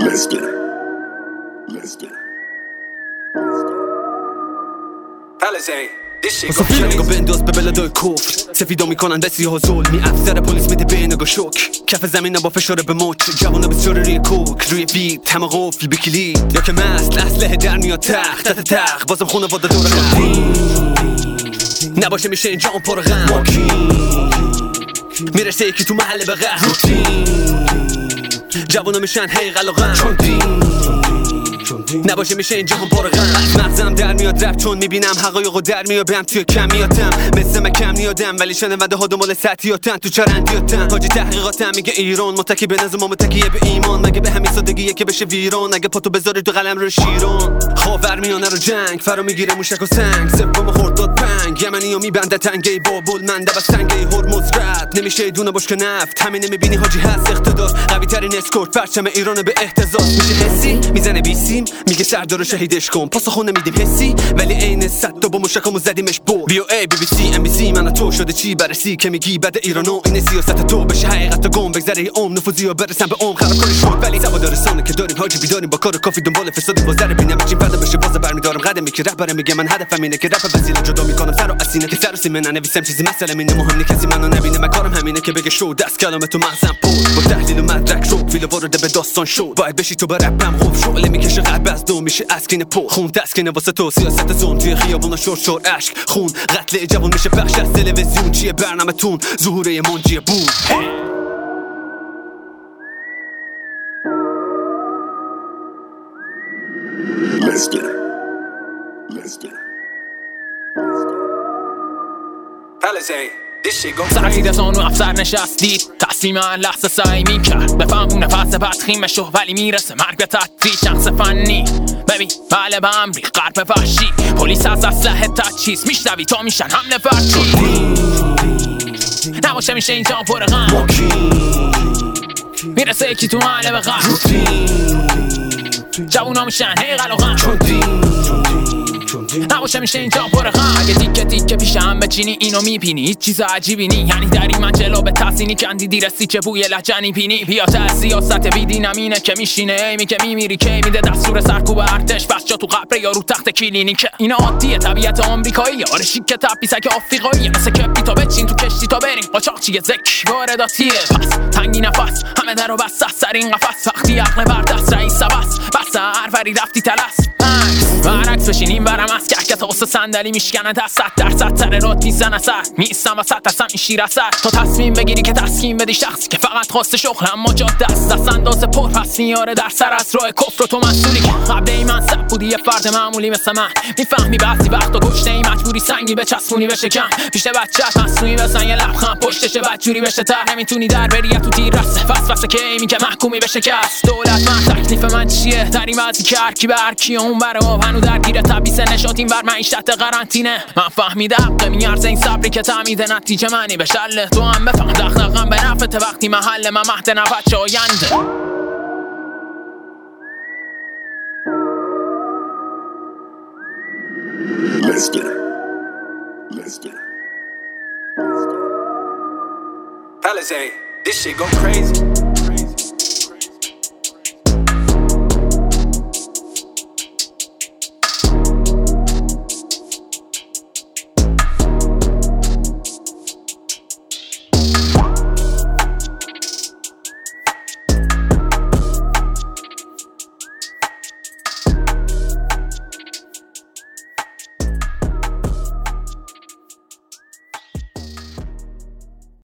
Lester. مسافر نگاه بنداز به بلدای کفر سفیدا میکنن دستی ها ظلمی افسر پلیس میده به نگاه شک کف زمین با فشار به مچ جوانا بسیار روی کوک روی بیت همه قفل بکلید یا که مست اسلحه در میاد تخت بازم خونواده دور هم نباشه میشه اینجا اون پر غم میرسه یکی تو محله به قهر جوانا میشن حیقل و غم نباشه میشه اینجا هم پر غم مغزم در میاد رپ چون میبینم حقایقو در میابم توی کمیاتم مثل من کم نیادم ولی شنونده ها دنبال سطحیاتن تو چرندیاتن حاجی تحقیقاتم میگه ایران متکی به نظم و متکیه به ایمان مگه به همین سادگیه که بشه ویران اگه پاتو بذاری تو قلم رو شیران خاورمیانه رو جنگ فرا میگیره موشک و سنگ سوم خرداد پنگ یمنیو میبنده تنگه بابل منده بس تنگه هرمز رد نمیشه دونه بشک نفت همین نمیبینی حاجی هست اقتدار قوی ترین اسکورت پرچم ایران به اهتزاز میشه حسی میزنه بیسیم میگه سردار شهیدش کن پاسخو نمیدیم حسی ولی عین صد تا با موشکامو زدیمش بو بی او ای بی بی سی ام بی سی من تو شده چی برسی که میگی بد ایرانو این سیاست تو بشه حقیقت گم بگذره عمر نفوذی و برسن به عمر خراب کاری شد ولی سواد رسانه که داریم حاجی بیداریم با کار کافی دنبال فساد بازار ببینم چی فردا بشه باز برمیدارم قدمی که رپ میگه من هدفم اینه که رپ وسیله جدا میکنم سر و اسینه که سر و سیمه ننویسم چیزی مثلا اینه مهم نیست کسی منو نبینه من کارم همینه که بگه شو دست کلام تو مغزم پر با تحلیل و مدرک رو ویل وارد به داستان شد باید بشی تو برپم خوب شغل میکشه قلب از دو میشه اسکین پو خون تسکینه واسه تو سیاست زون توی خیابونا شور اشک خون قتل جوان میشه بخش از تلویزیون چیه برنامه‌تون ظهور منجی بوم Lester. سعید از آنو افسر نشستید تصمیم هر لحظه سعی میکرد بفهم نفس بدخیمشو ولی میرسه مرگ به تطری شخص فنی ببین بله به امری غرب وحشی پلیس از اسلحه تجهیز میشنوی تا میشن حمله فرچی نباشه میشه اینجا پر غم میرسه یکی تو محله به غم جوونا میشن حیقل و غم نباشه میشه اینجا پر غم اگه تیکه پیش هم بچینی اینو میبینی هیچ چیز عجیبی نی یعنی در این منجلو به تحسینی کندیدی رسی چه بوی لجنی بینی بیا تا سیاست بیدینم اینه که میشینه ایمی که میمیری که میده دستور سرکوب ارتش بس جا تو قبر یا رو تخت کلینیکه اینا عادیه طبیعت آمریکایی آره شیک که تپیسک آفریقایی مثل کپی تا بچین تو کشتی تا بریم قاچاقچی زک وارداتیه پس تنگی نفس همه درو بس سر این قفس وقتی عقل بر دست رئیس بس هر وری رفتی تلس برعکس بشینیم برم از که تا قصه صندلی میشکنه دست 100% سر رات میزن اثر میستم و 100% این شیر اثر تو تصمیم بگیری که تسکین بدی شخصی که فقط خواسته شغل اما جا دست اندازه پر پس میاره در سر از راه کفر و تو مسئولی که قبل ای من سب بودی یه فرد معمولی مثل من میفهمی بعضی وقتا گشته ای مجبوری سنگی بچسبونی بشه کم پیش بچت مصنوعی بزن یه لبخند پشتش بدجوری بشه تر نمیتونی در بری تو تیر رسه فس که ایمی که محکومی بشه کس دولت من تکلیف من چیه در این وضعی که هر کی به هر کی اون بره و هنو درگیر تبعیض نشاط این بر معیشت قرنطینه من فهمیدم حق میارزه این صبری که تعمید نتیجه منی به شله تو هم بفهم دغدغه‌ام به نفعت وقتی محل من مهد نفت آینده Lester. Palisade, this shit go crazy.